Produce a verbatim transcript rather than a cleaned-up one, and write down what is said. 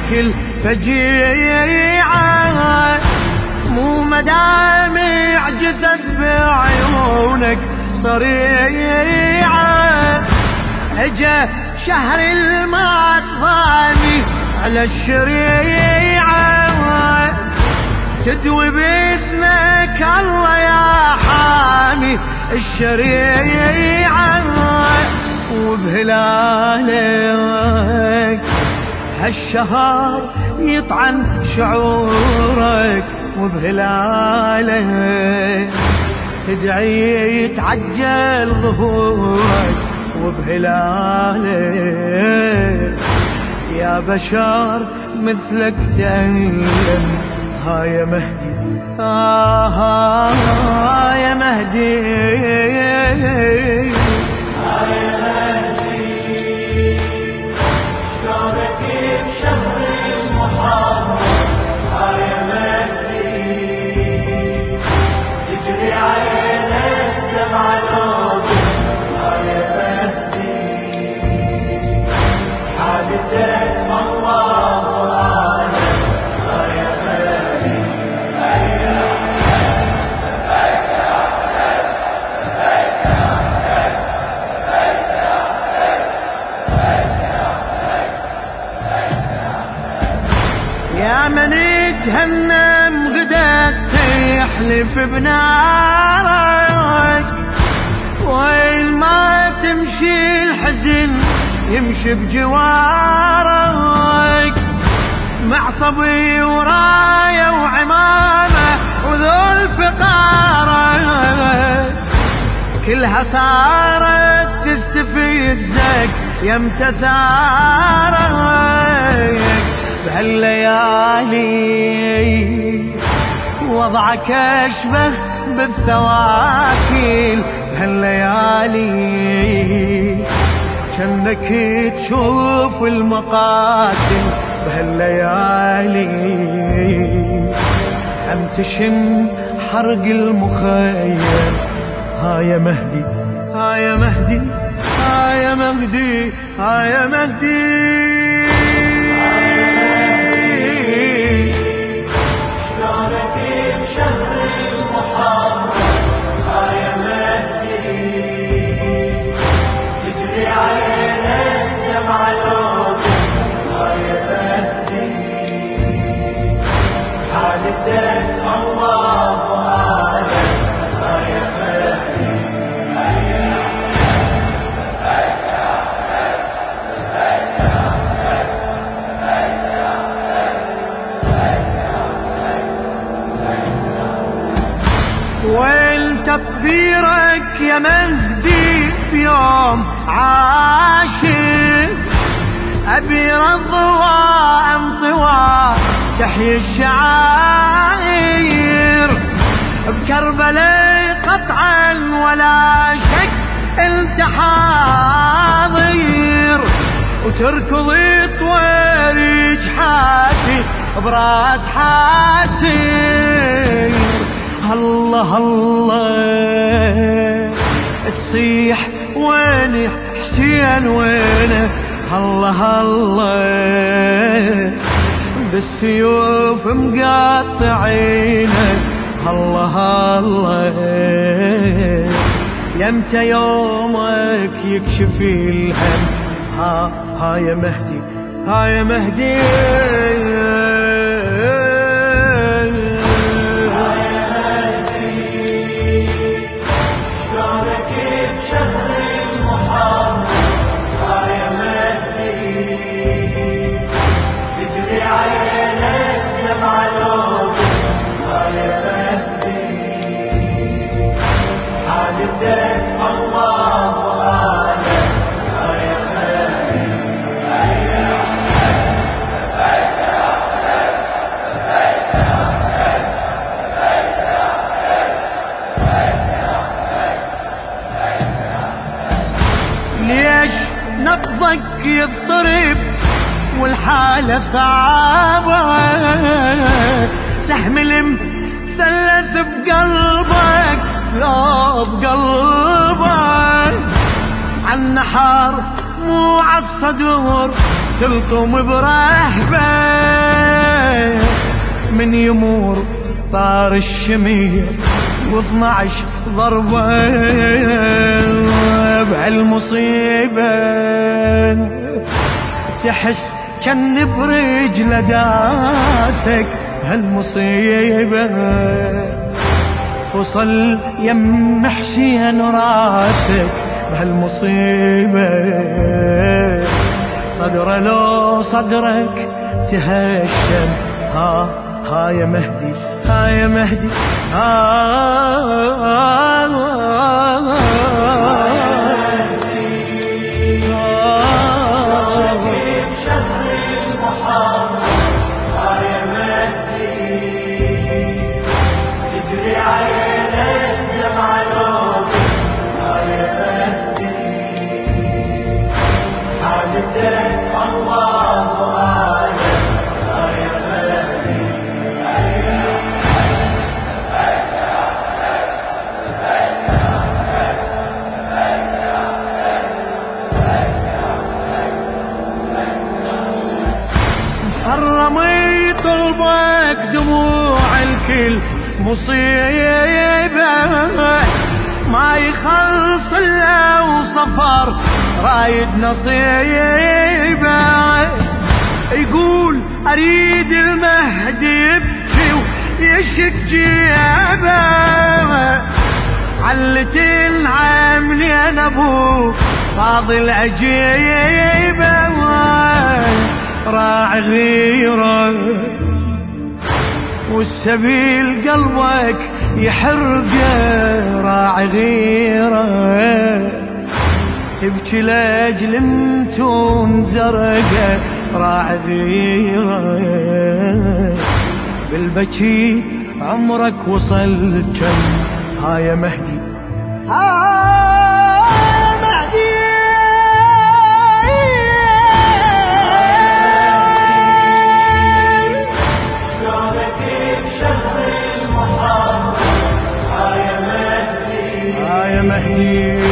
كل فجيعة، مو مدامع جسد بعيونك صريعة. اجا شهر المات ضامي على الشريعة، تدوي بإذنك الله يا حامي الشريعة. وبهلالك هالشهر يطعن شعورك، وبهلالك تدعي يتعجل ظهورك، وبهلالك يا بشر مثلك تألم. ها يا مهدي آه ها يا مهدي ها يا مهدي، شلونك بشهر المحرم. ها يا مهدي تجري عينك دمع نوبك. ها يا مهدي حالتك الله أعلم. ها يا مهدي يا من جهنم غدك تحلف بنارك، وين ما تمشي الحزن يمشي بجوارك. معصبي ورايا وعمامة وذول فقارك، كلها صارت تستفزك يمتى ثارك. بهالليالي وضعك اشبه بالثواكيل، بهالليالي كأنك تشوف المقاتل. بهالليالي هم تشم حرق المخيم. ها يا مهدي ها يا مهدي ها يا مهدي ها يا مهدي شلونك بشهر المحرم. ها يا مهدي تجري عينك دمع نوبك. ها يا مهدي حالتك الله أعلم. ها يا مهدي وين تكبيرك يا مهدي في يوم عاشر؟ أبي رضوى انطوى تحيي الشعائر، بكربلاء قطعا ولا شك انت حاضر، وتركض طوير جحاتي براس حاسر. الله الله تصيح وين حسين وينه؟ الله الله بالسيوف مقاطعينك. الله الله يمتى يومك يكشف الهم. ها ها يا مهدي ها يا مهدي نبضك يضطرب والحالة صعبة، سهم المثلث بقلبك لا بقلبك، عالنحر مو عالصدور تلطم برهبة من يمور طار الشمية واثنعش ضربة بهالمصيبة تحس كان برجل داسك بهالمصيبة فصل يم حسين راسك بهالمصيبة صدر لو صدرك تهشم ها ها يا مهدي ها يا مهدي ها حرمي طلبك دموع الكل مصيبة ما يخلص الا وصفر رايد نصيبة يقول اريد المهدي يبكي ويشك جيبه علتين عاملين ابوه فاضل عجيبه راعي غيره والسبيل قلبك يحرقه راعي غيره تبكي لاجل انتون زرقه راعي غيره بالبكي عمرك وصل كم ها يا مهدي ها يا مهدي